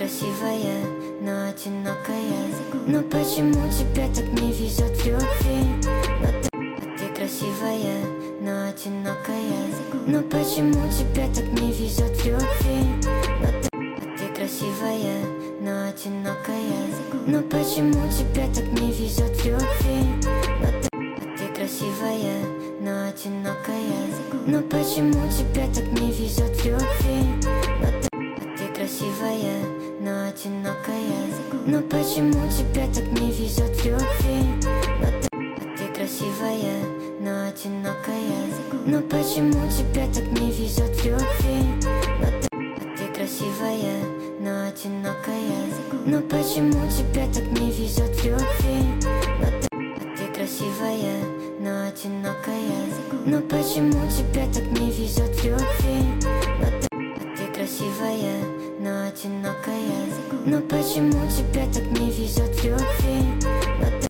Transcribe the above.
красивая, но одинокая. Но почему тебе так не везет в любви? Ты красивая, но одинокая. Но почему тебе так не везет в любви? Ты красивая, но одинокая. Но почему тебе так не везет в любви? Ты красивая, но одинокая. Но почему тебе так не везет в любви? Ты красивая, но одинокая. Но почему тебе так не везет в любви? Ты красивая, но одинокая. Но почему тебе так не везет в любви? Ты красивая, но одинокая. Но почему тебе так не везет в любви? Ты красивая, но одинокая. Но почему тебе так не везет в любви? Ты красивая, но одинокая. Но почему тебе так не везет в любви?